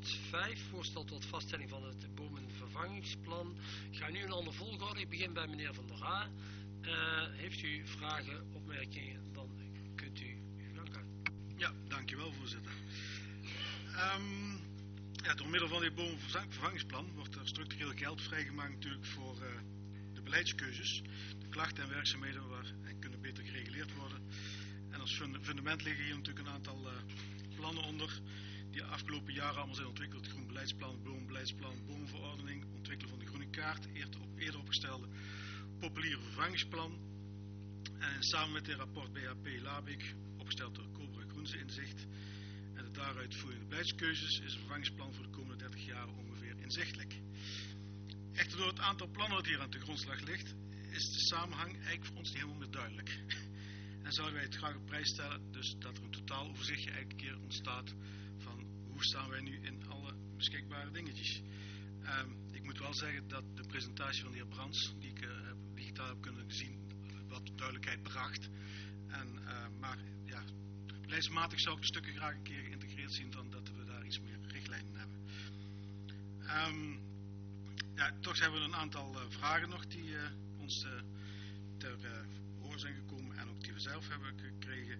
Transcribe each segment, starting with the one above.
punt 5, voorstel tot vaststelling van het bomenvervangingsplan. Ik ga nu een andere volgorde. Ik begin bij meneer Van der Aa. Heeft u vragen, opmerkingen, dan kunt u uw gang gaan. Ja, dankjewel voorzitter. Door middel van dit bomenvervangingsplan wordt er structureel geld vrijgemaakt natuurlijk voor de beleidskeuzes. De klachten en werkzaamheden en kunnen beter gereguleerd worden. En als fundament liggen hier natuurlijk een aantal plannen onder die de afgelopen jaren allemaal zijn ontwikkeld. Het groen beleidsplan, bomenbeleidsplan, bomenverordening, ontwikkelen van de groene kaart, eerder opgestelde populiere vervangingsplan. En samen met dit rapport BHP-Labik, opgesteld door Cobra Groense Inzicht, en de daaruit voerende beleidskeuzes is een vervangingsplan voor de komende 30 jaar ongeveer inzichtelijk. Echter door het aantal plannen dat hier aan de grondslag ligt, is de samenhang eigenlijk voor ons niet helemaal meer duidelijk. En zouden wij het graag op prijs stellen, dus dat er een totaal overzichtje elke keer ontstaat van hoe staan wij nu in alle beschikbare dingetjes. Ik moet wel zeggen dat de presentatie van de heer Brands, die ik digitaal heb kunnen zien, wat duidelijkheid bracht. Maar ja, beleidsmatig zou ik de stukken graag een keer geïntegreerd zien dan dat we daar iets meer richtlijnen hebben. Toch hebben we een aantal vragen nog die ons ter oor zijn gekomen en ook die we zelf hebben gekregen.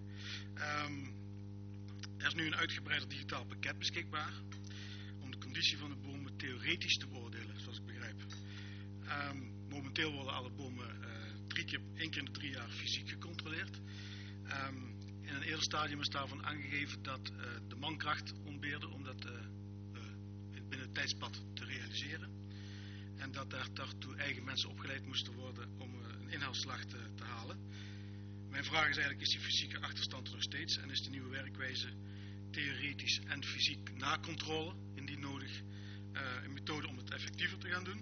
Er is nu een uitgebreider digitaal pakket beschikbaar om de conditie van de bomen theoretisch te beoordelen, zoals ik begrijp. Momenteel worden alle bomen 1 keer in de 3 jaar fysiek gecontroleerd. In een eerder stadium is daarvan aangegeven dat de mankracht ontbeerde om dat binnen het tijdspad te realiseren. En dat daartoe eigen mensen opgeleid moesten worden om een inhaalslag te halen. Mijn vraag is eigenlijk, is die fysieke achterstand er nog steeds? En is de nieuwe werkwijze theoretisch en fysiek nakontrole, indien nodig, een methode om het effectiever te gaan doen?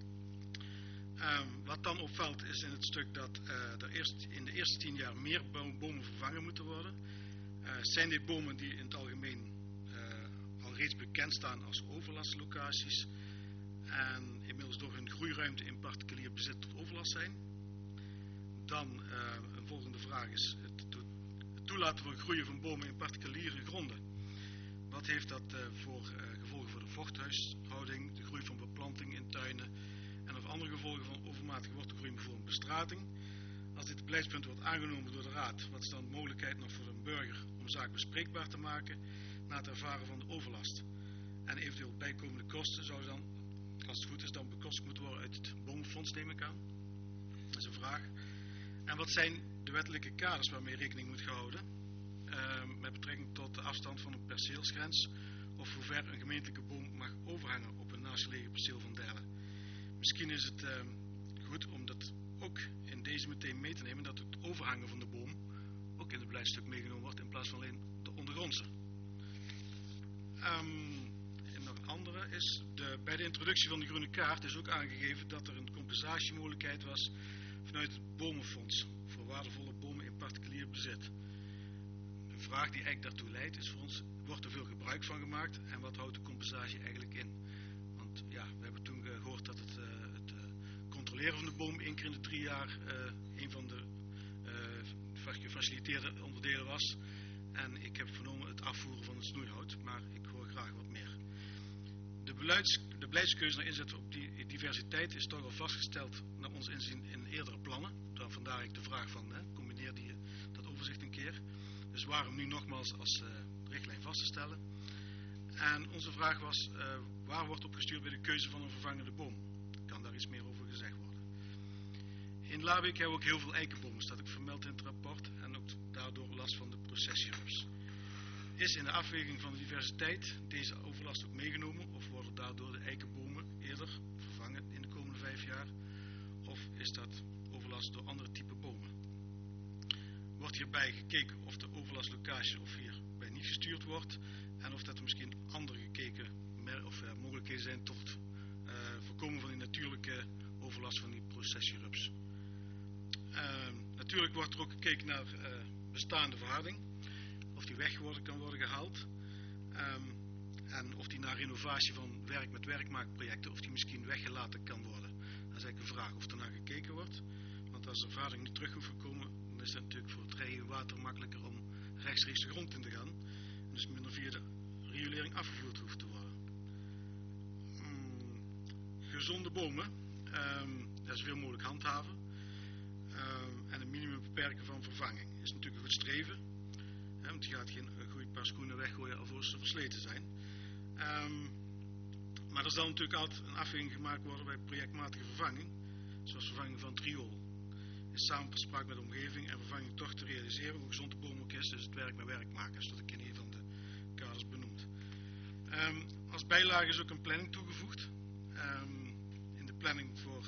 Wat dan opvalt is in het stuk dat er in de eerste 10 jaar meer bomen vervangen moeten worden. Zijn dit bomen die in het algemeen al reeds bekend staan als overlastlocaties en inmiddels door hun groeiruimte in particulier bezit tot overlast zijn? Dan een volgende vraag is het toelaten van groeien van bomen in particuliere gronden. Wat heeft dat voor gevolgen voor de vochthuishouding, de groei van beplanting in tuinen en of andere gevolgen van overmatige wortelgroei, bijvoorbeeld bestrating? Als dit beleidspunt wordt aangenomen door de Raad, wat is dan de mogelijkheid nog voor een burger om zaak bespreekbaar te maken na het ervaren van de overlast? En eventueel bijkomende kosten zouden dan, als het goed is, dan bekostigd moeten worden uit het bomenfonds, neem ik aan. Dat is een vraag. En wat zijn de wettelijke kaders waarmee rekening moet gehouden met betrekking tot de afstand van een perceelsgrens of hoe ver een gemeentelijke boom mag overhangen op een naastgelegen perceel van derden? Misschien is het goed om dat ook in deze meteen mee te nemen, dat het overhangen van de boom ook in het beleidstuk meegenomen wordt in plaats van alleen de ondergrondse. En nog een andere is, bij de introductie van de groene kaart is ook aangegeven dat er een compensatiemogelijkheid was vanuit het bomenfonds voor waardevolle bomen in particulier bezit. Een vraag die eigenlijk daartoe leidt is voor ons, wordt er veel gebruik van gemaakt en wat houdt de compensatie eigenlijk in? Want ja, we hebben toen gehoord dat het controleren van de boom 1 keer in de 3 jaar een van de gefaciliteerde onderdelen was. En ik heb vernomen het afvoeren van het snoeihout, maar ik hoor graag wat meer. De beleidskeuze naar inzet op die diversiteit is toch al vastgesteld naar ons inzien in eerdere plannen. Vandaar ik de vraag van, combineer dat overzicht een keer. Dus waarom nu nogmaals als richtlijn vast te stellen? En onze vraag was, waar wordt op gestuurd bij de keuze van een vervangende boom? Kan daar iets meer over gezegd worden? In Labik hebben we ook heel veel eikenbomen, staat ook vermeld in het rapport, en ook daardoor last van de processierups. Is in de afweging van de diversiteit deze overlast ook meegenomen of worden daardoor de eikenbomen eerder vervangen in de komende 5 jaar? Of is dat overlast door andere type bomen? Wordt hierbij gekeken of de overlastlocatie of hierbij niet gestuurd wordt en of dat er misschien andere gekeken of mogelijkheden zijn tot voorkomen van die natuurlijke overlast van die processierups. Natuurlijk wordt er ook gekeken naar bestaande verharding, of die weg kan worden gehaald en of die na renovatie van werk met werkmaakprojecten, of die misschien weggelaten kan worden. Dat is eigenlijk een vraag of er naar gekeken wordt, want als de verharding niet terug hoeft te komen, dan is het natuurlijk voor het regenwater makkelijker om rechtstreeks de grond in te gaan en dus minder via de riolering afgevoerd hoeft te worden. gezonde bomen. Dat zoveel mogelijk handhaven. En een minimum beperken van vervanging. Is natuurlijk een goed streven. Want je gaat geen goede paar schoenen weggooien alvorens ze versleten zijn. Maar er zal natuurlijk altijd een afweging gemaakt worden bij projectmatige vervanging. Zoals vervanging van het riool. In samenspraak met de omgeving en vervanging toch te realiseren hoe gezond de boom ook is. Dus het werk met werkmakers, dat ik in een van de kaders benoemd. Als bijlage is ook een planning toegevoegd. In de planning voor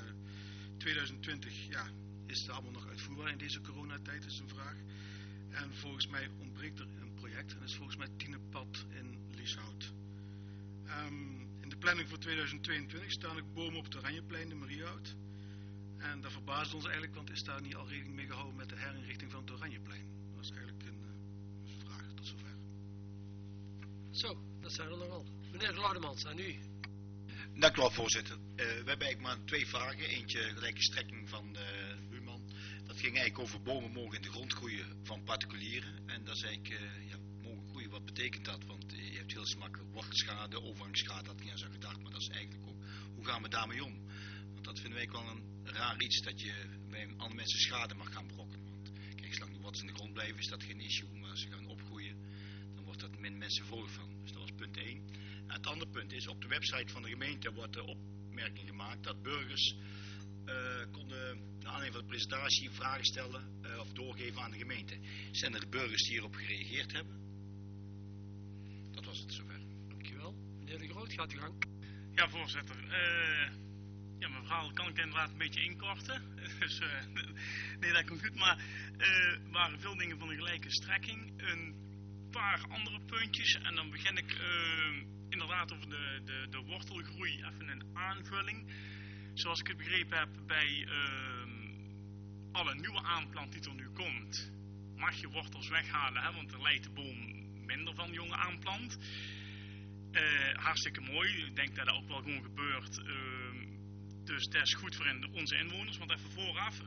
2020 is het allemaal nog uitvoerbaar in deze coronatijd, is een vraag. En volgens mij ontbreekt er een project. En dat is volgens mij Tienepad in Lieshout. In de planning voor 2022 staan ook bomen op het Oranjeplein, de Mariehout. En dat verbaast ons eigenlijk, want is daar niet al rekening mee gehouden met de herinrichting van het Oranjeplein? Dat is eigenlijk een vraag tot zover. Zo, dat zijn er nogal. Meneer Glaudemans, aan u. Dank u wel, voorzitter. We hebben eigenlijk maar 2 vragen. Eentje gelijke strekking van de buurman. Dat ging eigenlijk over bomen mogen in de grond groeien van particulieren. En dat is eigenlijk, mogen groeien, wat betekent dat? Want je hebt heel smakkelijk wortelschade, overgangsschade, had ik niet aan zo gedacht. Maar dat is eigenlijk ook, hoe gaan we daarmee om? Want dat vinden wij wel een raar iets, dat je bij andere mensen schade mag gaan berokkenen. Want kijk, zolang wat ze in de grond blijven, is dat geen issue. Maar als ze gaan opgroeien, dan wordt dat min mensen volg van. Dus dat was punt 1. En het andere punt is, op de website van de gemeente wordt de opmerking gemaakt dat burgers konden, naar aanleiding van de presentatie, vragen stellen of doorgeven aan de gemeente. Zijn er burgers die hierop gereageerd hebben? Dat was het zover. Dankjewel. Meneer De Groot, gaat u gang. Ja, voorzitter. Mijn verhaal kan ik inderdaad een beetje inkorten. Dus, nee, dat komt goed. Maar waren veel dingen van een gelijke strekking. Een paar andere puntjes. En dan begin ik inderdaad over de wortelgroei. Even een aanvulling. Zoals ik het begrepen heb, bij alle nieuwe aanplant die er nu komt, mag je wortels weghalen. Hè, want er leidt de boom minder van jonge aanplant. Hartstikke mooi. Ik denk dat dat ook wel gewoon gebeurt. Dus dat is goed voor onze inwoners. Want even vooraf,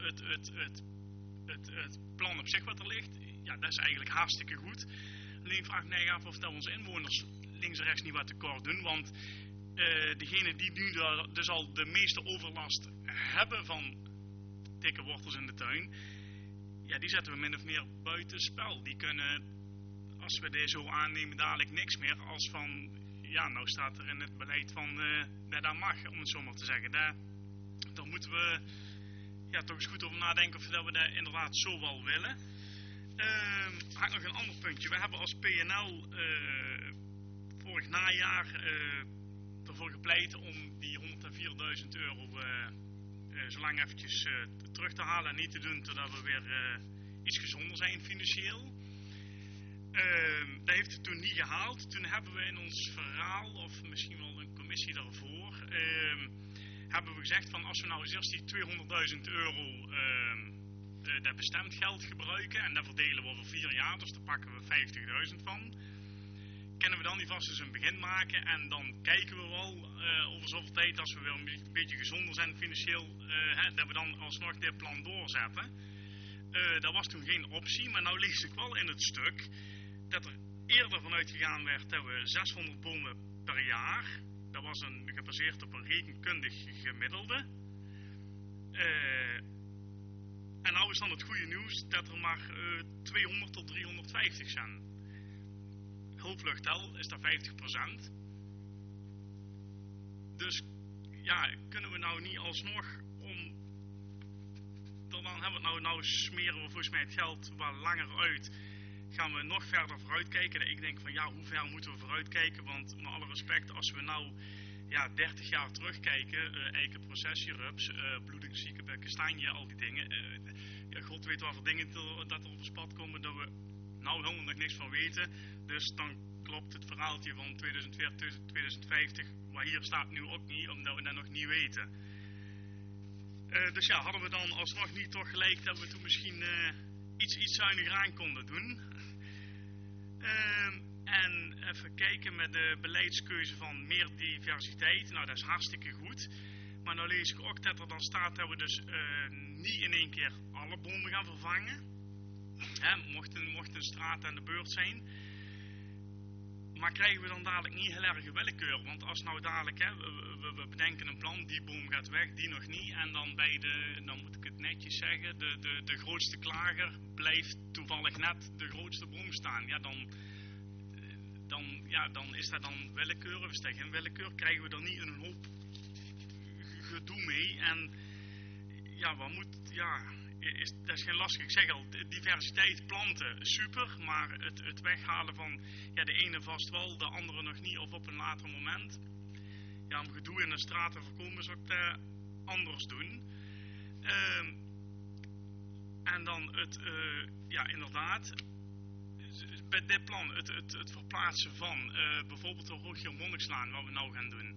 het plan op zich wat er ligt, ja, dat is eigenlijk hartstikke goed. Alleen vraag ik mij af of dat onze inwoners links en rechts niet wat tekort doen. Want degenen die nu dus al de meeste overlast hebben van dikke wortels in de tuin, ja, die zetten we min of meer buiten spel. Die kunnen, als we deze zo aannemen, dadelijk niks meer als van, ja, nou staat er in het beleid van dat mag, om het zo maar te zeggen. Daar moeten we toch eens goed over nadenken of dat we dat inderdaad zo wel willen. Had ik nog een ander puntje. We hebben als PNL vorig najaar ervoor gepleit om die €104.000 zo lang eventjes terug te halen en niet te doen totdat we weer iets gezonder zijn financieel. Dat heeft het toen niet gehaald. Toen hebben we in ons verhaal, of misschien wel een commissie daarvoor, hebben we gezegd van als we nou eens eerst die €200.000 dat bestemd geld gebruiken en dat verdelen we over 4 jaar, dus daar pakken we 50.000 van. Kunnen we dan niet vast eens een begin maken en dan kijken we wel over zoveel tijd, als we weer een beetje gezonder zijn financieel, dat we dan alsnog dit plan doorzetten. Dat was toen geen optie, maar nou lees ik wel in het stuk dat er eerder vanuit gegaan werd dat we 600 bomen per jaar, dat was gebaseerd op een rekenkundig gemiddelde. En nou is dan het goede nieuws dat er maar 200 tot 350 zijn. Hulpvluchtel is dat 50%. Dus ja, kunnen we nou niet alsnog dan hebben we nou smeren we volgens mij het geld wat langer uit. Gaan we nog verder vooruitkijken. Ik denk van ja, hoe ver moeten we vooruitkijken? Want met alle respect, als we nou 30 jaar terugkijken, eikenprocessierups, bloedingszieke bij kastanje, al die dingen. God weet wat voor dingen dat er op ons pad komen, dat we nou helemaal nog niks van weten. Dus dan klopt het verhaaltje van 2040, 2050, maar hier staat nu ook niet, omdat we dat nog niet weten. Dus ja, hadden we dan alsnog niet toch gelijk dat we toen misschien iets zuiniger aan konden doen. En even kijken met de beleidskeuze van meer diversiteit. Nou, dat is hartstikke goed. Maar nou lees ik ook dat er dan staat dat we dus niet in één keer alle bomen gaan vervangen. Mocht een straat aan de beurt zijn. Maar krijgen we dan dadelijk niet heel erg willekeur? Want als nou dadelijk, hè, we bedenken een plan, die boom gaat weg, die nog niet. En dan dan moet ik het netjes zeggen, de grootste klager blijft toevallig net de grootste boom staan. Ja, dan is dat dan willekeur of is dat geen willekeur? Krijgen we dan niet een hoop gedoe mee? En ja, dat is geen lastig. Ik zeg al, diversiteit planten, super, maar het weghalen van de ene vast wel, de andere nog niet of op een later moment. Ja, om gedoe in de straat te voorkomen zou ik dat anders doen. En dan inderdaad, bij dit plan, het verplaatsen van bijvoorbeeld de Rogier Monnikslaan, wat we nou gaan doen.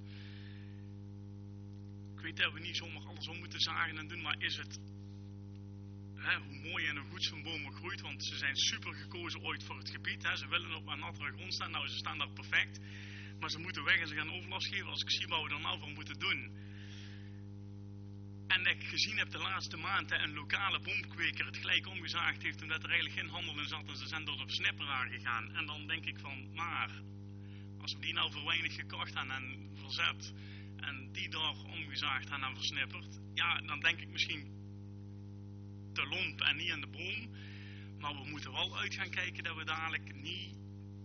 Ik weet dat we niet zomaar alles om moeten zagen en doen, maar is het hoe mooi en hoe goed zo'n boom groeit, want ze zijn super gekozen ooit voor het gebied. Ze willen op een nattere grond staan, nou ze staan daar perfect. Maar ze moeten weg en ze gaan overlast geven als ik zie wat we er nou voor moeten doen. En dat ik gezien heb de laatste maand een lokale boomkweker het gelijk omgezaagd heeft omdat er eigenlijk geen handel in zat en ze zijn door de versnipperaar gegaan. En dan denk ik van, maar als we die nou voor weinig gekocht hebben en verzet en die daar omgezaagd hebben en versnipperd, ja, dan denk ik misschien te lomp en niet aan de boom. Maar we moeten wel uit gaan kijken dat we dadelijk niet,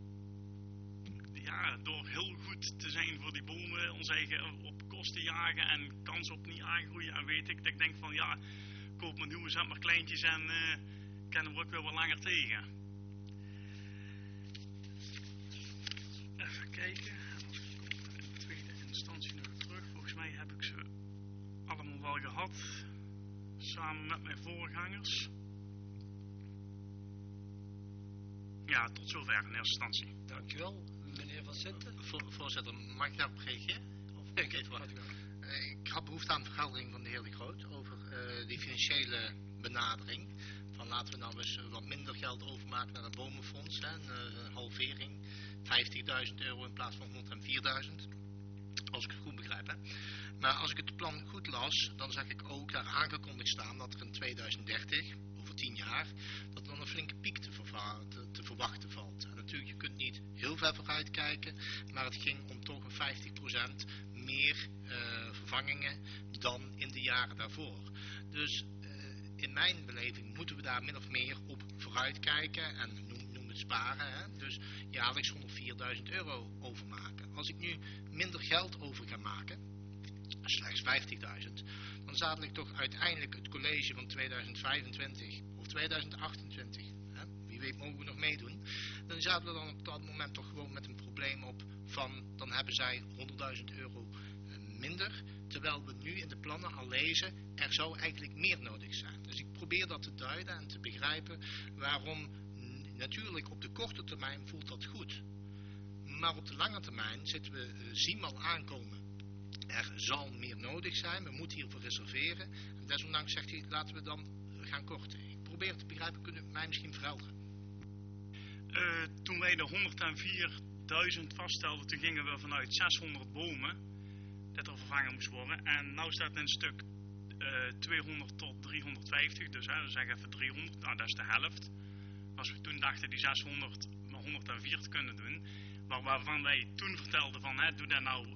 door heel goed te zijn voor die bomen, ons eigen op kosten jagen en kans op niet aangroeien. En weet ik, dat ik denk van koop maar nieuwe, zet maar kleintjes en kennen we ook weer wat langer tegen. Even kijken. En dan komt er in de tweede instantie nog terug. Volgens mij heb ik ze allemaal wel gehad. Samen met mijn voorgangers. Ja, tot zover in eerste instantie. Dankjewel, meneer Van Sinten. Voorzitter, mag ik daarop reageren? Ik had behoefte aan vergadering van de heer De Groot over die financiële benadering. Van laten we nou eens wat minder geld overmaken naar het bomenfonds. Een halvering, 50.000 euro in plaats van 104.000. Als ik het goed begrijp. Hè. Maar als ik het plan goed las, dan zag ik ook daar aangekondigd staan dat er in 2030, over 10 jaar, dat er dan een flinke piek te verwachten valt. En natuurlijk, je kunt niet heel ver vooruit kijken, maar het ging om toch een 50% meer vervangingen dan in de jaren daarvoor. Dus in mijn beleving moeten we daar min of meer op vooruit kijken en noem het sparen. Hè? Dus jaarlijks 104.000 euro overmaken. Als ik nu minder geld over ga maken, slechts 50.000, dan zadel ik toch uiteindelijk het college van 2025 of 2028, hè? Wie weet mogen we nog meedoen, dan zadelen we dan op dat moment toch gewoon met een probleem op van, dan hebben zij 100.000 euro minder, terwijl we nu in de plannen al lezen, er zou eigenlijk meer nodig zijn. Dus ik probeer dat te duiden en te begrijpen waarom. Natuurlijk op de korte termijn voelt dat goed, maar op de lange termijn zien we al aankomen. Er zal meer nodig zijn, we moeten hiervoor reserveren. En desondanks zegt hij, laten we dan gaan korten. Ik probeer het te begrijpen, kunnen u mij misschien verhelderen? Toen wij de 104.000 vaststelden, toen gingen we vanuit 600 bomen dat er vervangen moest worden. En nu staat in een stuk 200 tot 350, dus we zeggen even 300, nou dat is de helft. Als we toen dachten die 600 maar 104 te kunnen doen, maar waarvan wij toen vertelden van, doe dat nou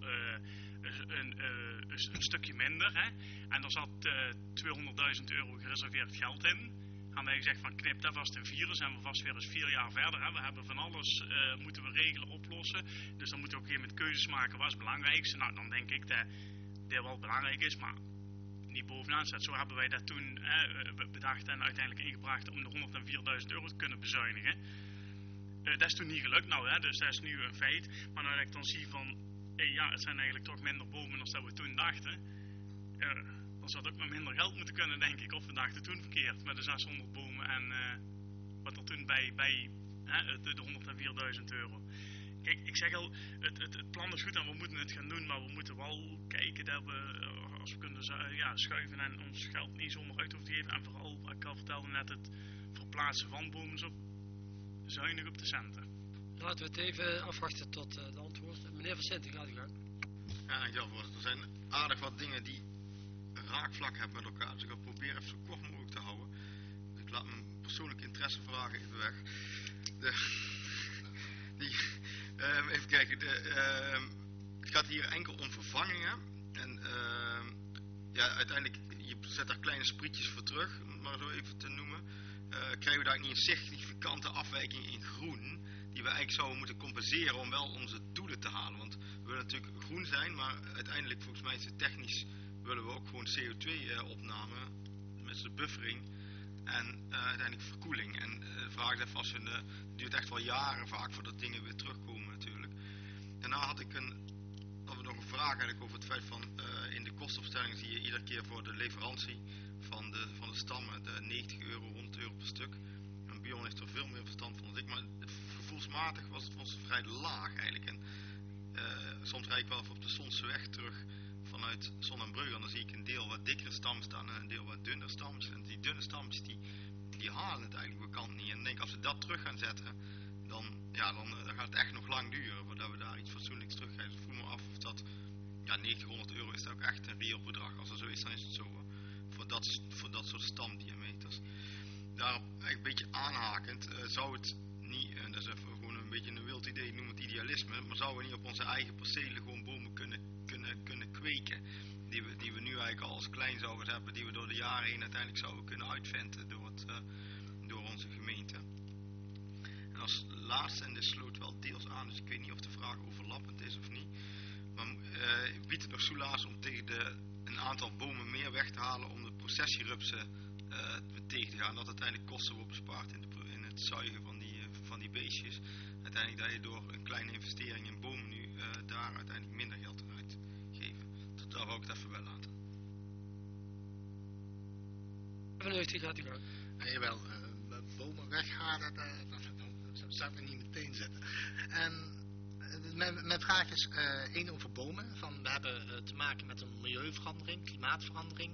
een stukje minder. Hè? En er zat 200.000 euro gereserveerd geld in. Gaan wij gezegd van knip dat vast in 4, dan zijn we vast weer eens 4 jaar verder. Hè? We hebben van alles moeten we regelen, oplossen. Dus dan moeten we op een gegeven moment keuzes maken, wat is het belangrijkste. Nou, dan denk ik dat dit wel belangrijk is, maar niet bovenaan staat. Zo hebben wij dat toen bedacht en uiteindelijk ingebracht om de 104.000 euro te kunnen bezuinigen. Dat is toen niet gelukt, dus dat is nu een feit. Maar nou dat ik dan zie van, het zijn eigenlijk toch minder bomen dan dat we toen dachten. Dan zou het ook met minder geld moeten kunnen, denk ik. Of we dachten toen verkeerd met de 600 bomen en wat er toen bij de 104.000 euro. Kijk, ik zeg al, het plan is goed en we moeten het gaan doen, maar we moeten wel kijken dat we, als we kunnen schuiven en ons geld niet zomaar uit hoeven te geven. En vooral, wat ik al vertelde net, het verplaatsen van bomen zo zuinig op de centen. Laten we het even afwachten tot de antwoord. Meneer Van Sinten, gaat u gang. Ja, dankjewel voorzitter. Er zijn aardig wat dingen die raakvlak hebben met elkaar. Dus ik ga proberen even zo kort mogelijk te houden. Dus ik laat mijn persoonlijke interessevragen even weg. Even kijken. Het gaat hier enkel om vervangingen. En uiteindelijk, je zet daar kleine sprietjes voor terug, om het maar zo even te noemen. Krijgen we daar niet een significante afwijking in groen, die we eigenlijk zouden moeten compenseren om wel onze doelen te halen. Want we willen natuurlijk groen zijn, maar uiteindelijk, volgens mij is het technisch, willen we ook gewoon CO2-opname, met de buffering en uiteindelijk verkoeling. En de vraag is even, het duurt echt wel jaren vaak voordat dingen weer terugkomen natuurlijk. Daarna hadden we nog een vraag eigenlijk over het feit van, in de kostenopstelling zie je iedere keer voor de leverantie van de stammen de 90 euro, 100 euro per stuk. En Bjorn heeft er veel meer verstand van dan ik, maar gevoelsmatig was het voor ons vrij laag eigenlijk. En soms rijd ik wel even op de Sonseweg terug vanuit Zon en Brugge, en dan zie ik een deel wat dikkere stammen staan en een deel wat dunner stammen. En die dunne stammen die halen het eigenlijk bekant niet. En ik denk, als we dat terug gaan zetten, dan gaat het echt nog lang duren voordat we daar iets fatsoenlijks terugkrijgen. Dus ik vroeg me af of dat, 90, 100 euro is dat ook echt een reëel bedrag. Als dat zo is, dan is het zo. Voor dat soort stamdiameters. Daarop eigenlijk een beetje aanhakend, zou het niet, en dat is even gewoon een beetje een wild idee, noem het idealisme, maar zouden we niet op onze eigen percelen gewoon bomen kunnen kweken, die we nu eigenlijk al als klein zouden hebben, die we door de jaren heen uiteindelijk zouden kunnen uitventen door onze gemeente. En als laatste, en dit sloot wel deels aan, dus ik weet niet of de vraag overlappend is of niet, maar biedt het nog soelaas om tegen een aantal bomen meer weg te halen om de processierupsen tegen te gaan, dat uiteindelijk kosten wordt bespaard in het zuigen van die beestjes. Uiteindelijk dat je door een kleine investering in bomen nu daar uiteindelijk minder geld aan uitgeven. Daar wou ik het even bij laten. Gaat u gang. Jawel, bomen weghalen, dat zou ik niet meteen zetten. En mijn vraag is één over bomen. We hebben te maken met een milieuverandering, klimaatverandering.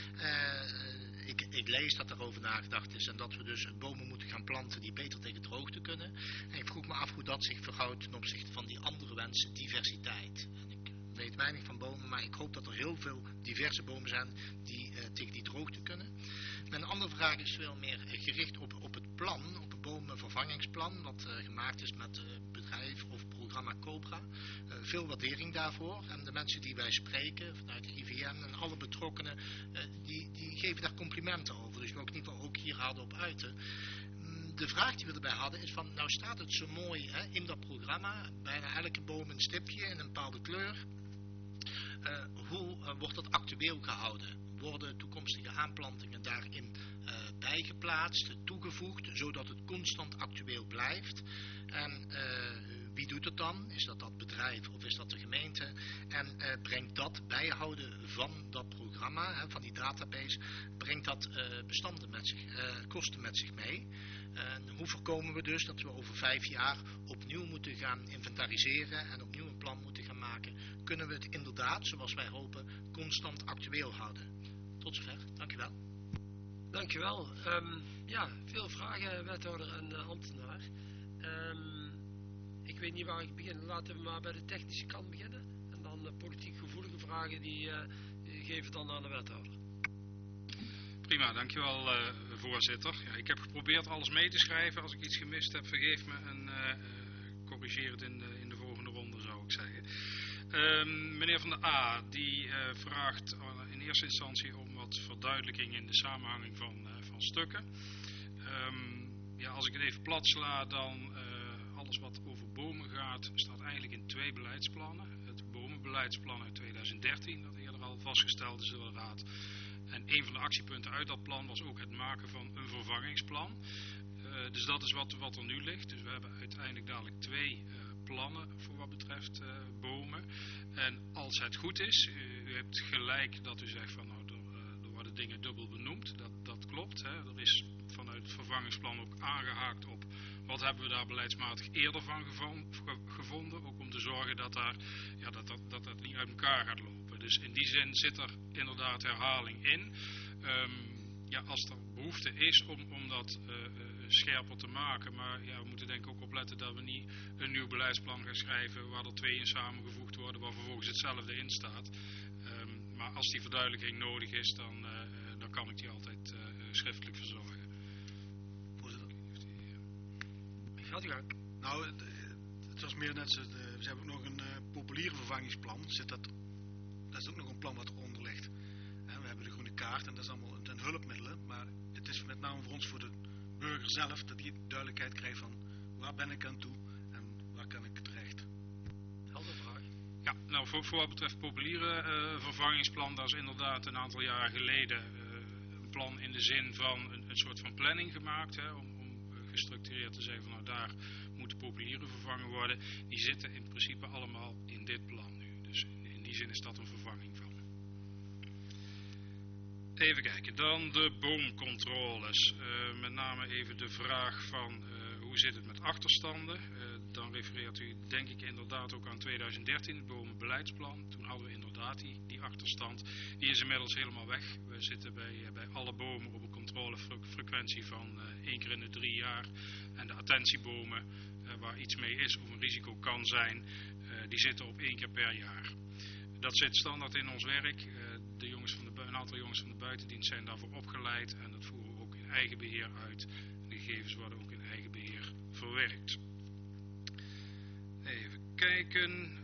Ik lees dat erover nagedacht is en dat we dus bomen moeten gaan planten die beter tegen droogte kunnen. En ik vroeg me af hoe dat zich verhoudt ten opzichte van die andere wensen, diversiteit. En ik weet weinig van bomen, maar ik hoop dat er heel veel diverse bomen zijn die tegen die droogte kunnen. Mijn andere vraag is veel meer gericht op het plan, op het bomenvervangingsplan, wat gemaakt is met bedrijf of programma Cobra. Veel waardering daarvoor. En de mensen die wij spreken, vanuit de IVN en alle betrokkenen, die geven daar complimenten over. Dus ik wil ook in ieder geval ook hier harder op uiten. De vraag die we erbij hadden is van, nou staat het zo mooi in dat programma, bijna elke boom een stipje in een bepaalde kleur. Hoe wordt dat actueel gehouden? Worden toekomstige aanplantingen daarin bijgeplaatst, toegevoegd, zodat het constant actueel blijft? En wie doet het dan? Is dat bedrijf of is dat de gemeente? En brengt dat bijhouden van dat programma, van die database, brengt dat bestanden met zich, kosten met zich mee? En hoe voorkomen we dus dat we over 5 jaar opnieuw moeten gaan inventariseren en opnieuw een plan moeten gaan maken? Kunnen we het inderdaad, zoals wij hopen, constant actueel houden? Tot zover, dankjewel. Dankjewel. Veel vragen, wethouder en ambtenaar. Ik weet niet waar ik begin. Laten we maar bij de technische kant beginnen. En dan de politiek gevoelige vragen, die geven dan aan de wethouder. Prima, dankjewel voorzitter. Ja, ik heb geprobeerd alles mee te schrijven. Als ik iets gemist heb, vergeef me en corrigeer het in de volgende ronde, zou ik zeggen. Meneer Van der A, die vraagt in eerste instantie om wat verduidelijking in de samenhanging van stukken. Als ik het even plat sla, dan alles wat over bomen gaat, staat eigenlijk in 2 beleidsplannen. Het bomenbeleidsplan uit 2013, dat eerder al vastgesteld is door de Raad. En een van de actiepunten uit dat plan was ook het maken van een vervangingsplan. Dus dat is wat er nu ligt. Dus we hebben uiteindelijk dadelijk 2 plannen voor wat betreft bomen. En als het goed is, u hebt gelijk dat u zegt van er worden dingen dubbel benoemd. Dat klopt. Hè. Er is vanuit het vervangingsplan ook aangehaakt op wat hebben we daar beleidsmatig eerder van gevonden. Ook om te zorgen dat dat niet uit elkaar gaat lopen. Dus in die zin zit er inderdaad herhaling in. Als er behoefte is om dat scherper te maken. Maar we moeten denk ik ook opletten dat we niet een nieuw beleidsplan gaan schrijven waar er 2 in samengevoegd worden, waar vervolgens hetzelfde in staat. Maar als die verduidelijking nodig is, dan kan ik die altijd schriftelijk verzorgen. Gaat u gang. Nou, het was meer net zo, we hebben ook nog een populiere vervangingsplan. Dat is ook nog een plan wat eronder ligt. We hebben de groene kaart en dat is allemaal een hulpmiddelen. Maar het is met name voor ons, voor de burger zelf, dat hij duidelijkheid krijgt van waar ben ik aan toe en waar kan ik terecht. Helder vraag. Ja, nou voor wat betreft populiere vervangingsplan, daar is inderdaad een aantal jaren geleden een plan in de zin van een soort van planning gemaakt, hè, om gestructureerd te zeggen van nou daar moeten populiere vervangen worden. Die zitten in principe allemaal in dit plan nu. Dus in die zin is dat een vervanging van. Even kijken, dan de boomcontroles. Met name even de vraag van hoe zit het met achterstanden. Dan refereert u denk ik inderdaad ook aan 2013, het bomenbeleidsplan. Toen hadden we inderdaad die achterstand. Die is inmiddels helemaal weg. We zitten bij alle bomen op een controlefrequentie van 1 keer in de 3 jaar. En de attentiebomen waar iets mee is of een risico kan zijn, die zitten op 1 keer per jaar. Dat zit standaard in ons werk. Een aantal jongens van de buitendienst zijn daarvoor opgeleid en dat voeren we ook in eigen beheer uit. De gegevens worden ook in eigen beheer verwerkt. Even kijken.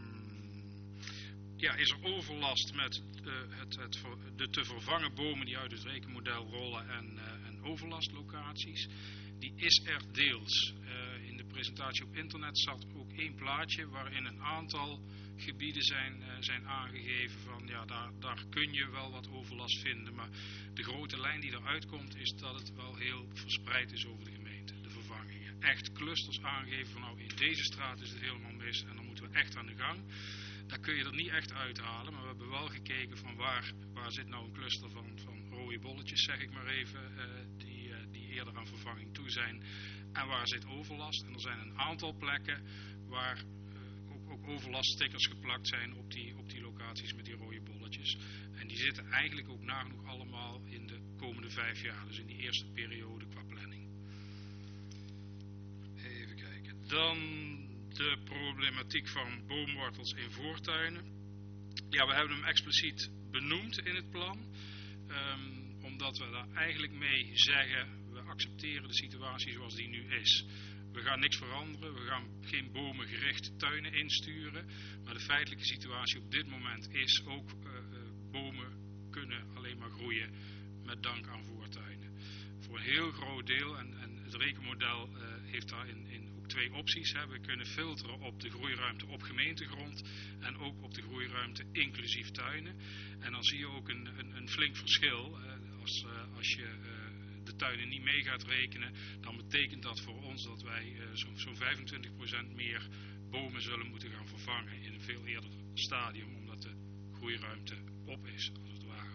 Is er overlast met de te vervangen bomen die uit het rekenmodel rollen en overlastlocaties? Die is er deels. In de presentatie op internet zat ook 1 plaatje waarin een aantal gebieden zijn aangegeven van ja, daar kun je wel wat overlast vinden, maar de grote lijn die eruit komt is dat het wel heel verspreid is over de gemeente, de vervangingen. Echt clusters aangeven van nou in deze straat is het helemaal mis en dan moeten we echt aan de gang. Daar kun je er niet echt uithalen, maar we hebben wel gekeken van waar zit nou een cluster van rode bolletjes, zeg ik maar even, die eerder aan vervanging toe zijn en waar zit overlast. En er zijn een aantal plekken waar ook overlaststickers geplakt zijn op die locaties met die rode bolletjes. En die zitten eigenlijk ook nagenoeg allemaal in de komende 5 jaar, dus in die eerste periode qua planning. Even kijken. Dan de problematiek van boomwortels in voortuinen. Ja, we hebben hem expliciet benoemd in het plan, omdat we daar eigenlijk mee zeggen, we accepteren de situatie zoals die nu is. We gaan niks veranderen, we gaan geen bomengerichte tuinen insturen, maar de feitelijke situatie op dit moment is ook bomen kunnen alleen maar groeien met dank aan voortuinen. Voor een heel groot deel, en het rekenmodel heeft daarin ook 2 opties. Hè. We kunnen filteren op de groeiruimte op gemeentegrond en ook op de groeiruimte inclusief tuinen. En dan zie je ook een flink verschil. Als je de tuinen niet mee gaat rekenen, dan betekent dat voor ons dat wij zo'n 25% meer bomen zullen moeten gaan vervangen in een veel eerder stadium, omdat de groeiruimte op is, als het ware.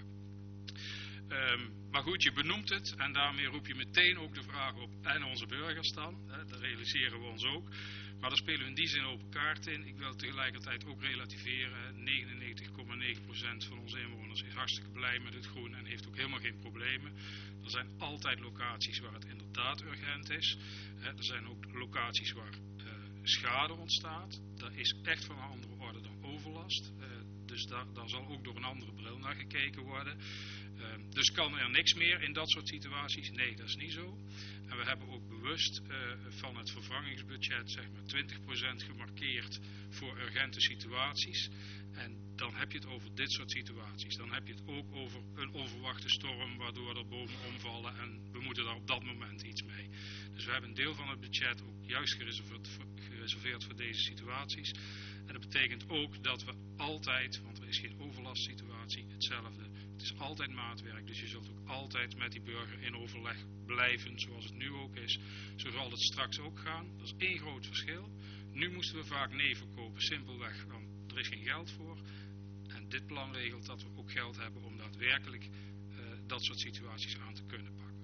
Maar goed, je benoemt het en daarmee roep je meteen ook de vraag op en onze burgers dan, hè, dat realiseren we ons ook. Maar daar spelen we in die zin open kaart in. Ik wil tegelijkertijd ook relativeren. 99,9% van onze inwoners is hartstikke blij met het groen en heeft ook helemaal geen problemen. Er zijn altijd locaties waar het inderdaad urgent is. Er zijn ook locaties waar schade ontstaat. Dat is echt van een andere orde dan overlast. Dus daar zal ook door een andere bril naar gekeken worden. Dus kan er niks meer in dat soort situaties? Nee, dat is niet zo. En we hebben ook bewust van het vervangingsbudget zeg maar 20% gemarkeerd voor urgente situaties. En dan heb je het over dit soort situaties. Dan heb je het ook over een onverwachte storm waardoor er bomen omvallen en we moeten daar op dat moment iets mee. Dus we hebben een deel van het budget ook juist gereserveerd voor deze situaties. En dat betekent ook dat we altijd, want er is geen overlastsituatie, hetzelfde. Het is altijd maatwerk, dus je zult ook altijd met die burger in overleg blijven, zoals het nu ook is. Zo zal het straks ook gaan. Dat is 1 groot verschil. Nu moesten we vaak nee verkopen, simpelweg, want er is geen geld voor. En dit plan regelt dat we ook geld hebben om daadwerkelijk dat soort situaties aan te kunnen pakken.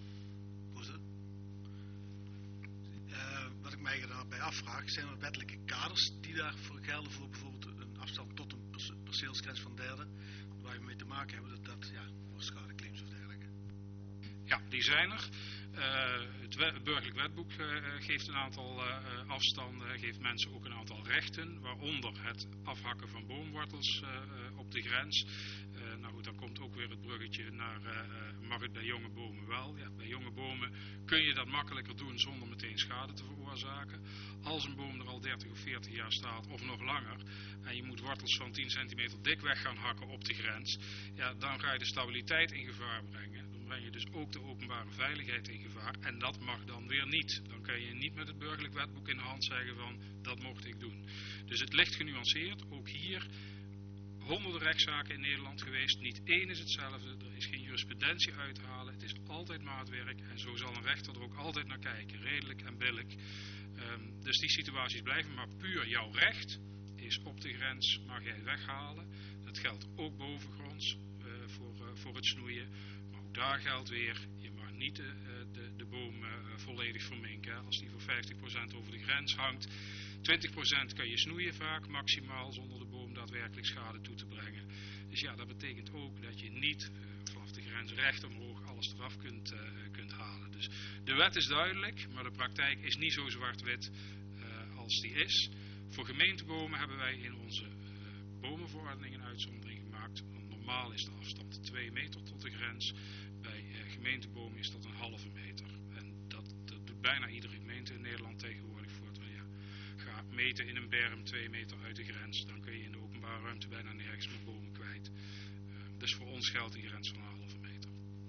Wat ik mij daarbij afvraag, zijn er wettelijke kaders die daarvoor gelden voor bijvoorbeeld een afstand tot een perceelsgrens van derde, waar we mee te maken hebben, voor schadeclaims of dergelijke? Ja, die zijn er. Het burgerlijk wetboek geeft een aantal afstanden, geeft mensen ook een aantal rechten, waaronder het afhakken van boomwortels op de grens. Nou goed, dan komt ook weer het bruggetje naar, mag het bij jonge bomen wel? Ja, bij jonge bomen kun je dat makkelijker doen zonder meteen schade te veroorzaken. Als een boom er al 30 of 40 jaar staat, of nog langer, en je moet wortels van 10 centimeter dik weg gaan hakken op de grens, ja, dan ga je de stabiliteit in gevaar brengen. Dan breng je dus ook de openbare veiligheid in gevaar, en dat mag dan weer niet. Dan kan je niet met het burgerlijk wetboek in de hand zeggen van, dat mocht ik doen. Dus het ligt genuanceerd, ook hier. Honderden rechtszaken in Nederland geweest, niet één is hetzelfde, er is geen jurisprudentie uit te halen, het is altijd maatwerk en zo zal een rechter er ook altijd naar kijken, redelijk en billig. Dus die situaties blijven, maar puur jouw recht is op de grens, mag jij weghalen. Dat geldt ook bovengronds voor het snoeien, maar ook daar geldt weer, je mag niet de boom volledig verminken. Als die voor 50% over de grens hangt, 20% kan je snoeien vaak, maximaal, zonder de boom daadwerkelijk schade toe te brengen. Dus ja, dat betekent ook dat je niet vanaf de grens recht omhoog alles eraf kunt halen. Dus de wet is duidelijk, maar de praktijk is niet zo zwart-wit als die is. Voor gemeentebomen hebben wij in onze bomenverordening een uitzondering gemaakt. Want normaal is de afstand 2 meter tot de grens. Bij gemeentebomen is dat een halve meter. En dat doet bijna iedere gemeente in Nederland tegenwoordig. Ga meten in een berm 2 meter uit de grens. Dan kun je in de openbare ruimte bijna nergens meer bomen kwijt. Dus voor ons geldt die grens van een halve meter.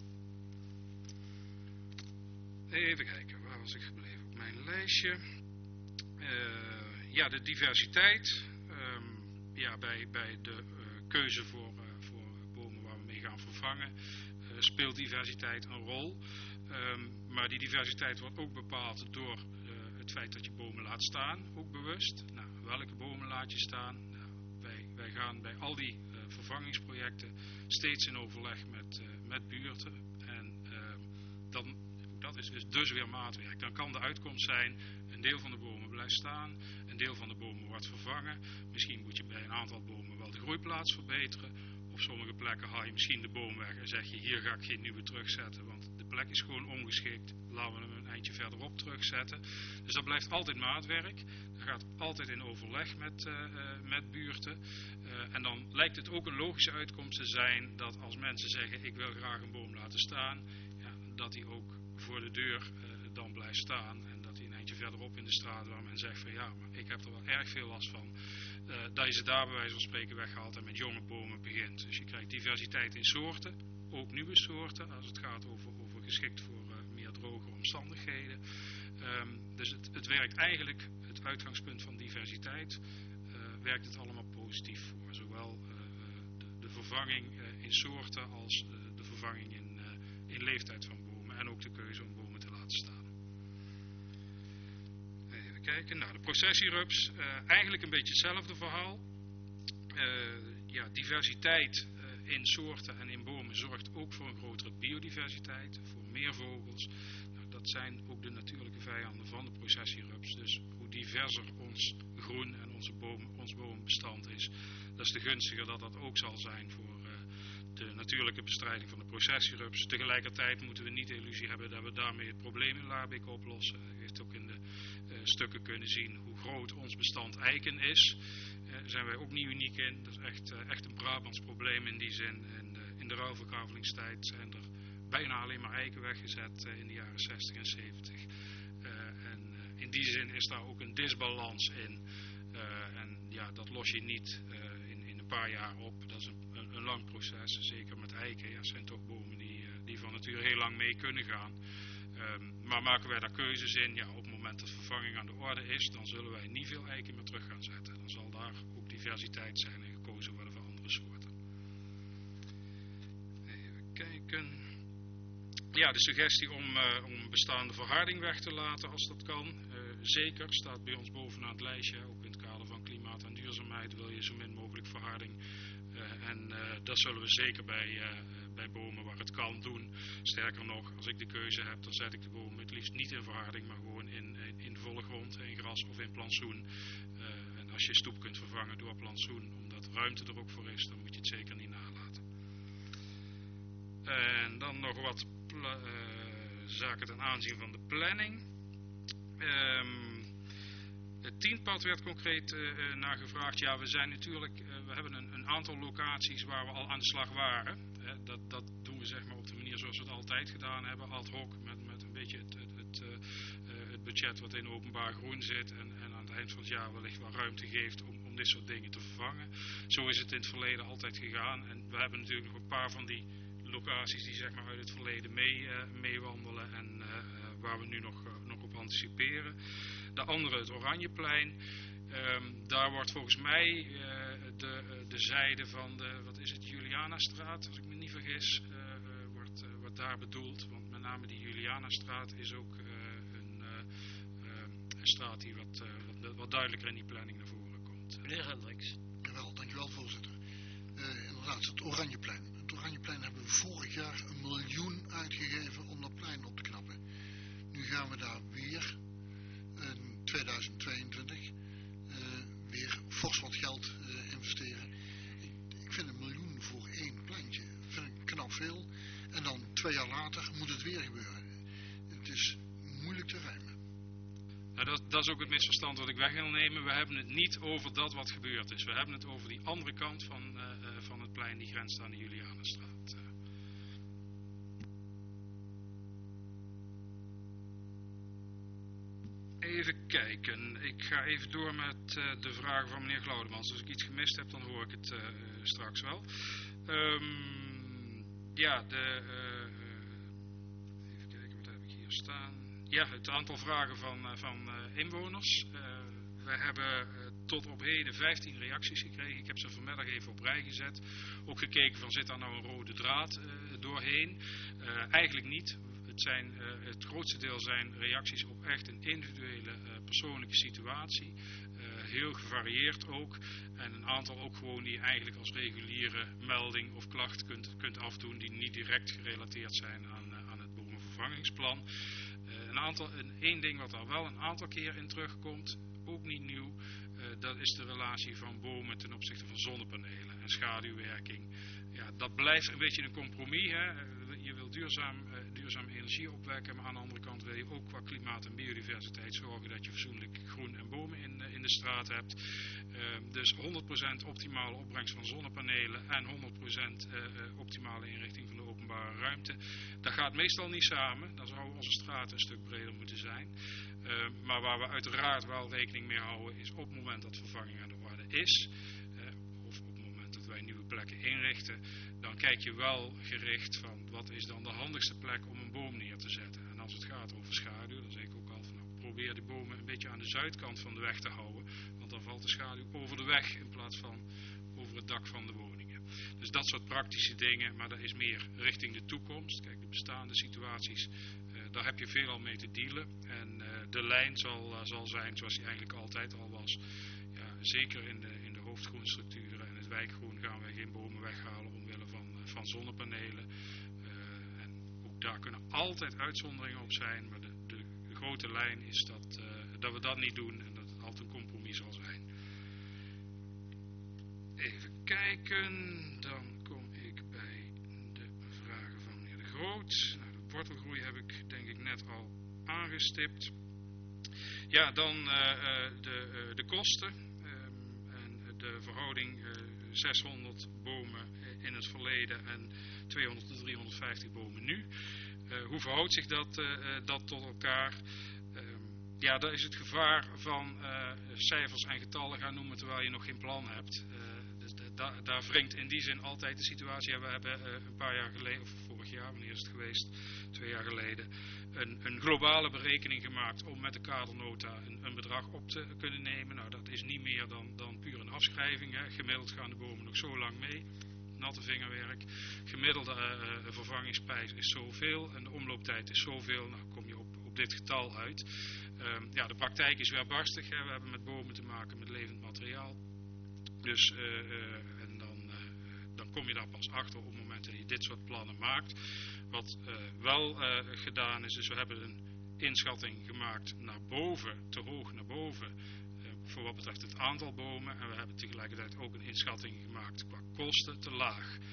Even kijken, waar was ik gebleven op mijn lijstje? Ja, de diversiteit. Bij de keuze voor bomen waar we mee gaan vervangen, speelt diversiteit een rol. Maar die diversiteit wordt ook bepaald door het feit dat je bomen laat staan, ook bewust. Nou, welke bomen laat je staan? Nou, wij gaan bij al die vervangingsprojecten steeds in overleg met buurten. En dat is dus weer maatwerk. Dan kan de uitkomst zijn, een deel van de bomen blijft staan, een deel van de bomen wordt vervangen. Misschien moet je bij een aantal bomen wel de groeiplaats verbeteren. Op sommige plekken haal je misschien de boom weg en zeg je, hier ga ik geen nieuwe terugzetten, want de plek is gewoon ongeschikt. Laten we hem een eindje verderop terugzetten. Dus dat blijft altijd maatwerk. Dat gaat altijd in overleg met buurten. En dan lijkt het ook een logische uitkomst te zijn dat als mensen zeggen, ik wil graag een boom laten staan, ja, dat die ook voor de deur dan blijft staan. En dat die een eindje verderop in de straat, waar men zegt van ja, maar ik heb er wel erg veel last van. Dat je ze daar bij wijze van spreken weghaalt en met jonge bomen begint. Dus je krijgt diversiteit in soorten, ook nieuwe soorten, als het gaat over geschikt voor meer droge omstandigheden. Dus het werkt eigenlijk, het uitgangspunt van diversiteit, werkt het allemaal positief voor. Zowel de vervanging in soorten als de vervanging in leeftijd van bomen en ook de keuze om bomen te laten staan. Even kijken, nou de processierups, eigenlijk een beetje hetzelfde verhaal. Diversiteit in soorten en in bomen zorgt ook voor een grotere biodiversiteit, voor meer vogels. Nou, dat zijn ook de natuurlijke vijanden van de processierups. Dus hoe diverser ons groen en ons boombestand is, des te gunstiger dat ook zal zijn voor de natuurlijke bestrijding van de processierups. Tegelijkertijd moeten we niet de illusie hebben dat we daarmee het probleem in Laarbeek oplossen. U heeft ook in de stukken kunnen zien hoe groot ons bestand eiken is. Daar zijn wij ook niet uniek in. Dat is echt een Brabants probleem in die zin. In de ruilverkavelingstijd zijn er bijna alleen maar eiken weggezet in de jaren 60 en 70. En in die zin is daar ook een disbalans in. En ja, dat los je niet in een paar jaar op. Dat is een lang proces, zeker met eiken. Ja, het zijn toch bomen die van nature heel lang mee kunnen gaan. Maar maken wij daar keuzes in? Ja, op het moment dat vervanging aan de orde is, dan zullen wij niet veel eiken meer terug gaan zetten. Dan zal daar ook diversiteit zijn en gekozen worden voor andere soorten. Even kijken. Ja, de suggestie om bestaande verharding weg te laten als dat kan. Zeker, staat bij ons bovenaan het lijstje. Ook in het kader van klimaat en duurzaamheid wil je zo min mogelijk verharding. En dat zullen we zeker bij bomen waar het kan doen. Sterker nog, als ik de keuze heb, dan zet ik de bomen het liefst niet in verharding, maar gewoon in volle grond, in gras of in plantsoen. En als je stoep kunt vervangen door plantsoen, omdat ruimte er ook voor is, dan moet je het zeker niet nalaten. En dan nog wat zaken ten aanzien van de planning. Het tienpad werd concreet naar gevraagd. Ja, we zijn natuurlijk, we hebben een aantal locaties waar we al aan de slag waren. Dat doen we zeg maar op de manier zoals we het altijd gedaan hebben. Ad hoc met een beetje het budget wat in openbaar groen zit. En aan het eind van het jaar wellicht wel ruimte geeft om dit soort dingen te vervangen. Zo is het in het verleden altijd gegaan. En we hebben natuurlijk nog een paar van die locaties die zeg maar uit het verleden meewandelen. En waar we nu nog op anticiperen. De andere, het Oranjeplein. Daar wordt volgens mij de zijde van de, wat is het, Julianastraat, als ik me niet vergis, wordt daar bedoeld. Want met name die Julianastraat is ook een straat die wat duidelijker in die planning naar voren komt. Meneer Hendricks. Jawel, dankjewel voorzitter. Inderdaad, het Oranjeplein. Het Oranjeplein hebben we vorig jaar 1 miljoen uitgegeven om dat plein op te knappen. Nu gaan we daar weer in 2022 weer fors wat geld investeren. Ik vind 1 miljoen voor 1 pleintje vind ik knap veel. En dan 2 jaar later moet het weer gebeuren. Het is moeilijk te rijmen. Nou, dat is ook het misverstand wat ik weg wil nemen. We hebben het niet over dat wat gebeurd is. We hebben het over die andere kant van het plein die grenst aan de Julianastraat. Even kijken. Ik ga even door met de vragen van meneer Glaudemans. Als ik iets gemist heb, dan hoor ik het straks wel. Even kijken, wat heb ik hier staan? Ja, het aantal vragen van inwoners. We hebben tot op heden 15 reacties gekregen. Ik heb ze vanmiddag even op rij gezet. Ook gekeken van, zit daar nou een rode draad doorheen? Eigenlijk niet. Het grootste deel zijn reacties op echt een individuele persoonlijke situatie. Heel gevarieerd ook. En een aantal ook gewoon die je eigenlijk als reguliere melding of klacht kunt afdoen. Die niet direct gerelateerd zijn aan het bomenvervangingsplan. Eén ding wat daar wel een aantal keer in terugkomt, ook niet nieuw. Dat is de relatie van bomen ten opzichte van zonnepanelen en schaduwwerking. Ja, dat blijft een beetje een compromis. Hè? Je wil duurzaam energie opwekken, maar aan de andere kant wil je ook qua klimaat en biodiversiteit zorgen dat je fatsoenlijk groen en bomen in de straat hebt. Dus 100% optimale opbrengst van zonnepanelen en 100% optimale inrichting van de openbare ruimte. Dat gaat meestal niet samen. Dan zou onze straat een stuk breder moeten zijn. Maar waar we uiteraard wel rekening mee houden is op het moment dat vervanging aan de orde is, of op het moment dat wij nieuwe plekken inrichten, dan kijk je wel gericht van wat is dan de handigste plek om een boom neer te zetten. En als het gaat over schaduw, dan zeg ik ook al van nou, probeer die bomen een beetje aan de zuidkant van de weg te houden, want dan valt de schaduw over de weg in plaats van over het dak van de woningen. Dus dat soort praktische dingen, maar dat is meer richting de toekomst. Kijk, de bestaande situaties, daar heb je veelal mee te dealen. En de lijn zal zijn zoals die eigenlijk altijd al was. Ja, zeker in de hoofdgroenstructuren en het wijkgroen gaan wij geen bomen weghalen omwille van zonnepanelen. En ook daar kunnen altijd uitzonderingen op zijn, maar de grote lijn is dat we dat niet doen en dat het altijd een compromis zal zijn. Even kijken, dan kom ik bij de vragen van meneer De Groot. Nou, de wortelgroei heb ik denk ik net al aangestipt. Ja, dan de kosten en de verhouding 600 bomen in het verleden en 200 tot 350 bomen nu. Hoe verhoudt zich dat tot elkaar? Ja, daar is het gevaar van cijfers en getallen gaan noemen terwijl je nog geen plan hebt. Daar wringt in die zin altijd de situatie. Ja, we hebben een paar jaar geleden, of vorig jaar, wanneer is het geweest, 2 jaar geleden, een globale berekening gemaakt om met de kadernota een bedrag op te kunnen nemen. Nou, dat is niet meer dan puur een afschrijving. Hè. Gemiddeld gaan de bomen nog zo lang mee. Natte vingerwerk. Gemiddelde vervangingsprijs is zoveel en de omlooptijd is zoveel. Nou, kom je op dit getal uit. Ja, de praktijk is weerbarstig. Hè. We hebben met bomen te maken met levend materiaal. Dus en dan kom je daar pas achter op het moment dat je dit soort plannen maakt. Wat wel gedaan is, dus we hebben een inschatting gemaakt naar boven, te hoog naar boven, voor wat betreft het aantal bomen. En we hebben tegelijkertijd ook een inschatting gemaakt qua kosten te laag. En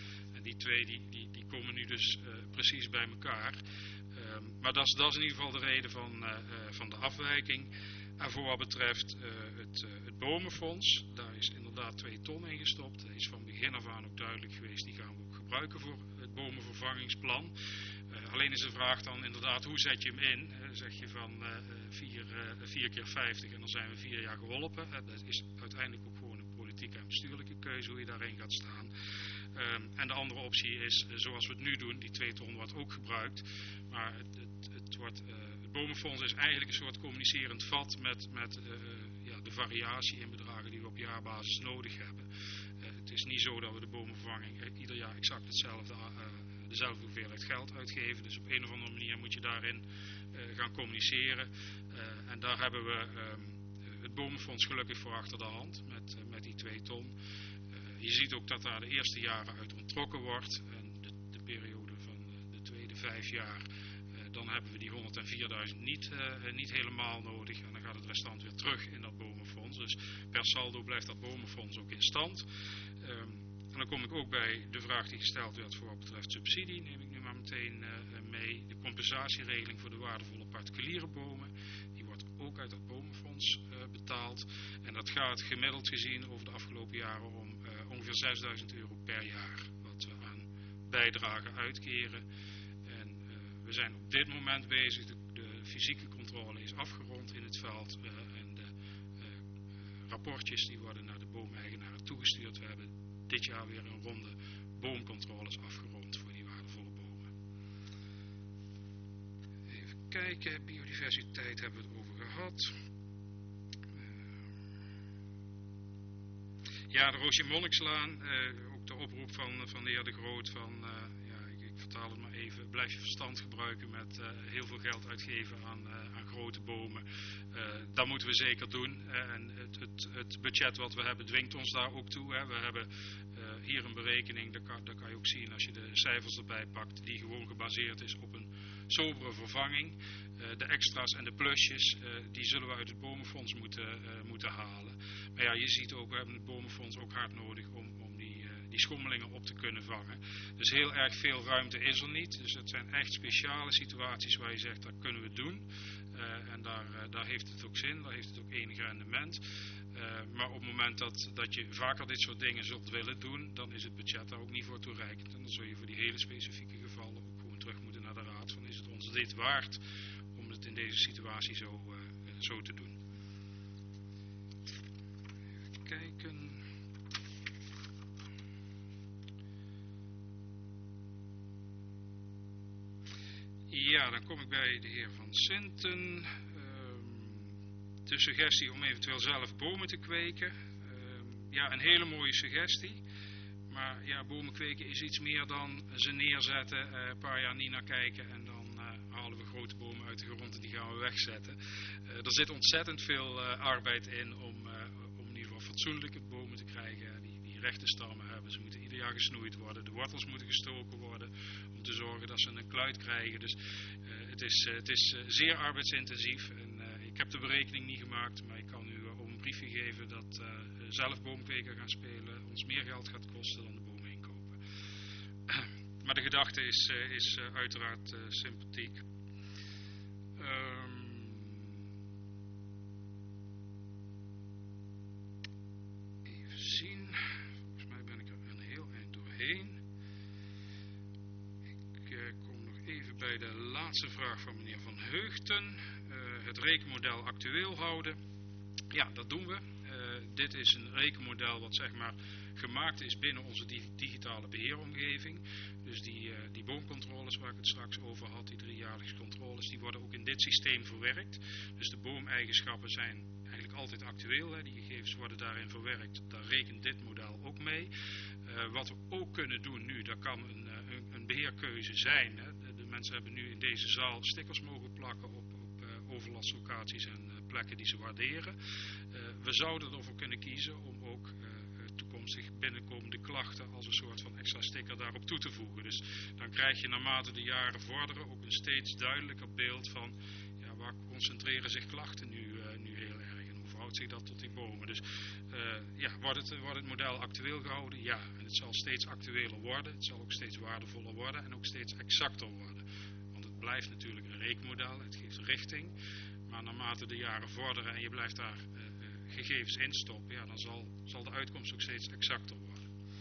Die twee die komen nu dus precies bij elkaar. Maar dat is in ieder geval de reden van de afwijking. En voor wat betreft het bomenfonds, daar is inderdaad 2 ton in gestopt. Dat is van begin af aan ook duidelijk geweest. Die gaan we ook gebruiken voor het bomenvervangingsplan. Alleen is de vraag dan inderdaad, hoe zet je hem in? Zeg je van 4 keer 50 en dan zijn we 4 jaar geholpen. Dat is uiteindelijk ook gewoon een politieke en bestuurlijke keuze hoe je daarin gaat staan. En de andere optie is, zoals we het nu doen, die 2 ton wordt ook gebruikt. Maar het bomenfonds is eigenlijk een soort communicerend vat met de variatie in bedragen die we op jaarbasis nodig hebben. Het is niet zo dat we de bomenvervanging ieder jaar exact dezelfde hoeveelheid geld uitgeven. Dus op een of andere manier moet je daarin gaan communiceren. En daar hebben we het bomenfonds gelukkig voor achter de hand met die 2 ton. Je ziet ook dat daar de eerste jaren uit onttrokken wordt. En de periode van de tweede 5 jaar, dan hebben we die 104.000 niet helemaal nodig. En dan gaat het restant weer terug in dat bomenfonds. Dus per saldo blijft dat bomenfonds ook in stand. En dan kom ik ook bij de vraag die gesteld werd voor wat betreft subsidie. Neem ik nu maar meteen mee. De compensatieregeling voor de waardevolle particuliere bomen. Die wordt ook uit dat bomenfonds betaald. En dat gaat gemiddeld gezien over de afgelopen jaren om ongeveer €6.000 per jaar. Wat we aan bijdragen uitkeren. En we zijn op dit moment bezig. De fysieke controle is afgerond in het veld. En de rapportjes die worden naar de boomeigenaren toegestuurd. We hebben dit jaar weer een ronde boomcontroles afgerond voor die waardevolle bomen. Even kijken, biodiversiteit hebben we het over gehad. Ja, de Roosje Monnikslaan, ook de oproep van de heer De Groot van, ik vertaal het maar even, blijf je verstand gebruiken met heel veel geld uitgeven aan grote bomen. Dat moeten we zeker doen. En het budget wat we hebben dwingt ons daar ook toe. Hè. We hebben hier een berekening, dat kan je ook zien als je de cijfers erbij pakt, die gewoon gebaseerd is op een sobere vervanging. De extra's en de plusjes, die zullen we uit het bomenfonds moeten halen. Maar ja, je ziet ook, we hebben het bomenfonds ook hard nodig om die schommelingen op te kunnen vangen. Dus heel erg veel ruimte is er niet. Dus het zijn echt speciale situaties waar je zegt, dat kunnen we doen. En daar heeft het ook zin, daar heeft het ook enig rendement. Maar op het moment dat je vaker dit soort dingen zult willen doen, dan is het budget daar ook niet voor toereikend. En dan zul je voor die hele specifieke gevallen ook gewoon terug moeten naar de raad. Van is het ons dit waard om het in deze situatie zo te doen. Even kijken. Ja, dan kom ik bij de heer Van Sinten. De suggestie om eventueel zelf bomen te kweken. Ja, een hele mooie suggestie. Maar ja, bomen kweken is iets meer dan ze neerzetten, een paar jaar niet naar kijken en dan halen we grote bomen uit de grond en die gaan we wegzetten. Er zit ontzettend veel arbeid in om in ieder geval fatsoenlijke bomen te krijgen die rechte stammen hebben. Ze moeten ieder jaar gesnoeid worden, de wortels moeten gestoken worden om te zorgen dat ze een kluit krijgen. Dus het is zeer arbeidsintensief en ik heb de berekening niet gemaakt, maar ik kan u op een briefje geven dat zelf boomkweken gaan spelen ons meer geld gaat kosten dan de bomen inkopen. Maar de gedachte is uiteraard sympathiek. Even zien. Volgens mij ben ik er een heel eind doorheen. Ik kom nog even bij de laatste vraag van meneer Van Heugten. Het rekenmodel actueel houden. Ja, dat doen we. Dit is een rekenmodel wat zeg maar gemaakt is binnen onze digitale beheeromgeving. Dus die boomcontroles waar ik het straks over had, die 3-jaarlijkse controles, die worden ook in dit systeem verwerkt. Dus de boomeigenschappen zijn eigenlijk altijd actueel. Hè. Die gegevens worden daarin verwerkt. Daar rekent dit model ook mee. Wat we ook kunnen doen nu, dat kan een beheerkeuze zijn. Hè. De mensen hebben nu in deze zaal stickers mogen plakken op overlastlocaties en plekken die ze waarderen. We zouden ervoor kunnen kiezen om ook toekomstig binnenkomende klachten als een soort van extra sticker daarop toe te voegen. Dus dan krijg je naarmate de jaren vorderen ook een steeds duidelijker beeld van ja, waar concentreren zich klachten nu heel erg en hoe verhoudt verhoudt zich dat tot die bomen. Dus wordt het model actueel gehouden? Ja. En het zal steeds actueler worden. Het zal ook steeds waardevoller worden en ook steeds exacter worden. Want het blijft natuurlijk een rekenmodel. Het geeft richting. Maar naarmate de jaren vorderen en je blijft daar gegevens in stoppen, ja, dan zal de uitkomst ook steeds exacter worden.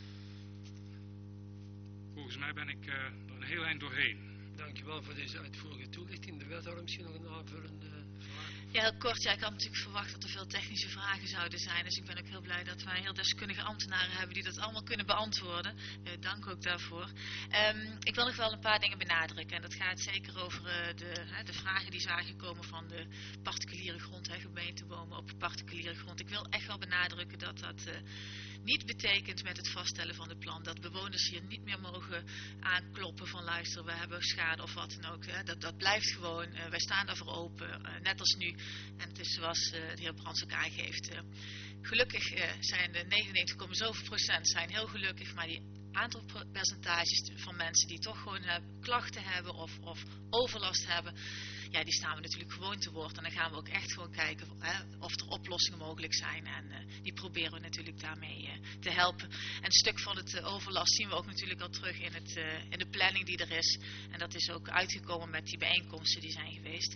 Volgens mij ben ik er een heel eind doorheen. Dankjewel voor deze uitvoerige toelichting. De wethouder misschien nog een aanvullende vraag? Ja, heel kort. Ja, ik had natuurlijk verwacht dat er veel technische vragen zouden zijn. Dus ik ben ook heel blij dat wij heel deskundige ambtenaren hebben die dat allemaal kunnen beantwoorden. Dank ook daarvoor. Ik wil nog wel een paar dingen benadrukken. En dat gaat zeker over de vragen die zijn gekomen van de particuliere grond. Gemeentebomen op particuliere grond. Ik wil echt wel benadrukken dat dat niet betekent met het vaststellen van het plan dat bewoners hier niet meer mogen aankloppen van luister, we hebben schade of wat dan ook. Dat blijft gewoon. Wij staan daarvoor open, net als nu. En het is zoals de heer Brands ook aangeeft. Gelukkig zijn de 99,7% zijn heel gelukkig, maar die aantal percentages van mensen die toch gewoon klachten hebben of overlast hebben, ja, die staan we natuurlijk gewoon te woord. En dan gaan we ook echt gewoon kijken of er oplossingen mogelijk zijn. En die proberen we natuurlijk daarmee te helpen. En een stuk van het overlast zien we ook natuurlijk al terug in de planning die er is. En dat is ook uitgekomen met die bijeenkomsten die zijn geweest.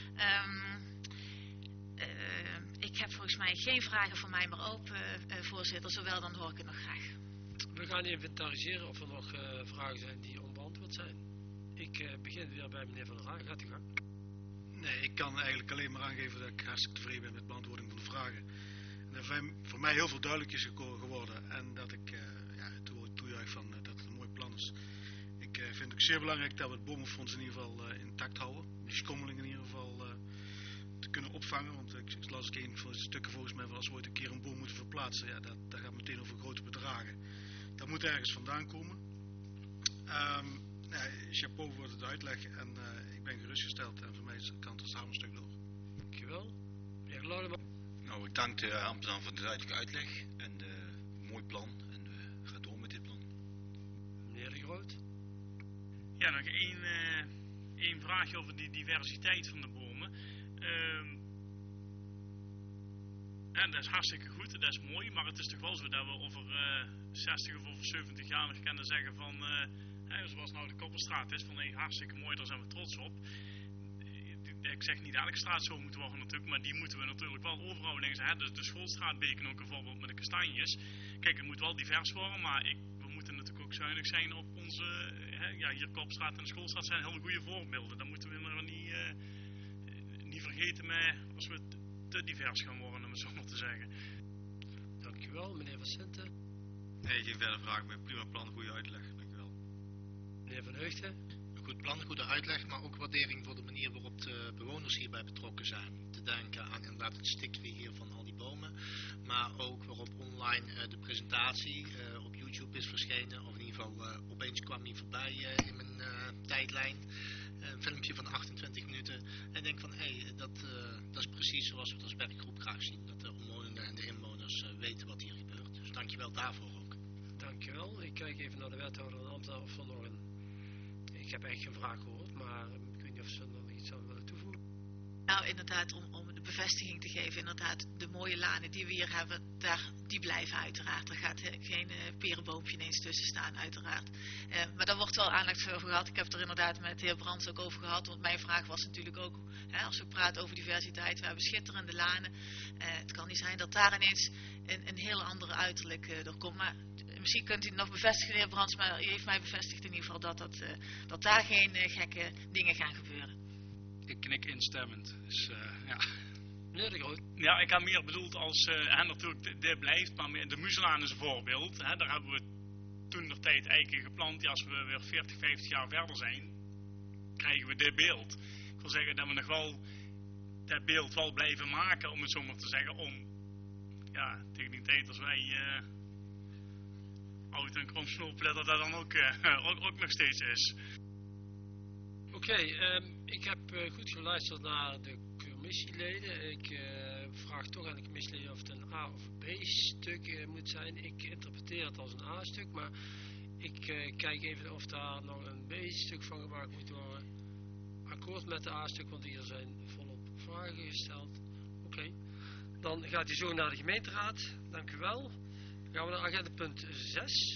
Ik heb volgens mij geen vragen voor mij meer open, voorzitter. Zowel dan hoor ik het nog graag. We gaan inventariseren of er nog vragen zijn die onbeantwoord zijn. Ik begin weer bij meneer Van der Haan. Gaat u gang. Nee, ik kan eigenlijk alleen maar aangeven dat ik hartstikke tevreden ben met de beantwoording van de vragen. En dat voor mij heel veel duidelijk is geworden. En dat ik toejuich van dat het een mooi plan is. Ik vind het ook zeer belangrijk dat we het bomenfonds in ieder geval intact houden. Die schommeling in ieder geval te kunnen opvangen. Want ik las een van de stukken volgens mij van als we ooit een keer een boom moeten verplaatsen. Ja, dat gaat meteen over grote bedragen. Dat moet ergens vandaan komen. Chapeau voor het uitleg en ik ben gerustgesteld en voor mij kan het er samen een stuk door. Dankjewel. Meneer Laudeman. Nou, ik dank de ambtenaar voor de duidelijke uitleg en mooi plan en ga door met dit plan. Meneer De Groot. Ja, nog één vraagje over die diversiteit van de bomen. En dat is hartstikke goed, dat is mooi, maar het is toch wel zo dat we over 60 of over 70 jaar nog kunnen zeggen van, zoals nou de Koppelstraat is, van hartstikke mooi, daar zijn we trots op. Ik zeg niet elke straat zo moet worden natuurlijk, maar die moeten we natuurlijk wel overhouden. Dus de Schoolstraat Beken ook bijvoorbeeld met de kastanjes. Kijk, het moet wel divers worden, maar we moeten natuurlijk ook zuinig zijn op onze, hier Kopstraat en de Schoolstraat zijn hele goede voorbeelden. Dat moeten we nog niet vergeten als we te divers gaan worden, om het zo maar te zeggen. Dankjewel, meneer Van Sinten. Nee, geen verder vraag meer. Prima plan, goede uitleg. Dankjewel. Meneer Van Heugden. Een goed plan, goede uitleg, maar ook waardering voor de manier waarop de bewoners hierbij betrokken zijn. Te denken aan inderdaad het stikje hier van al die bomen, maar ook waarop online de presentatie op YouTube is verschenen, of in ieder geval opeens kwam die voorbij in mijn tijdlijn. Een filmpje van 28 minuten. En ik denk van, dat is precies zoals we het als werkgroep graag zien. Dat de omwonenden en de inwoners weten wat hier gebeurt. Dus dankjewel daarvoor ook. Dankjewel. Ik kijk even naar de wethouder en ambtenaar of er nog een... Ik heb echt geen vraag gehoord, maar ik weet niet of ze er nog iets aan willen toevoegen. Nou, inderdaad, om de bevestiging te geven, inderdaad, de mooie lanen die we hier hebben, die blijven uiteraard. Er gaat geen perenboompje ineens tussen staan, uiteraard. Maar daar wordt wel aandacht voor gehad. Ik heb het er inderdaad met de heer Brands ook over gehad, want mijn vraag was natuurlijk ook, als we praten over diversiteit, we hebben schitterende lanen. Het kan niet zijn dat daar ineens een heel andere uiterlijk door komt, maar... Misschien kunt u het nog bevestigen, de heer Brands, maar u heeft mij bevestigd in ieder geval dat daar geen gekke dingen gaan gebeuren. Ik knik instemmend, dus ja. Meneer De Groot. Ja, ik had meer bedoeld als, natuurlijk, dit blijft, maar de Muzelaan is een voorbeeld. Daar hebben we toen de tijd eiken geplant. Ja, als we weer 40, 50 jaar verder zijn, krijgen we dit beeld. Ik wil zeggen dat we nog wel dat beeld wel blijven maken, om het zo maar te zeggen, om, ja, tegen die tijd als wij... oud en kromsnoep, dat dan ook nog steeds is. Oké, ik heb goed geluisterd naar de commissieleden. Ik vraag toch aan de commissieleden of het een A- of B-stuk moet zijn. Ik interpreteer het als een A-stuk, maar ik kijk even of daar nog een B-stuk van gemaakt moet worden. Akkoord met de A-stuk, want hier zijn volop vragen gesteld. Oké. Dan gaat hij zo naar de gemeenteraad. Dank u wel. Dan gaan we naar agenda punt 6.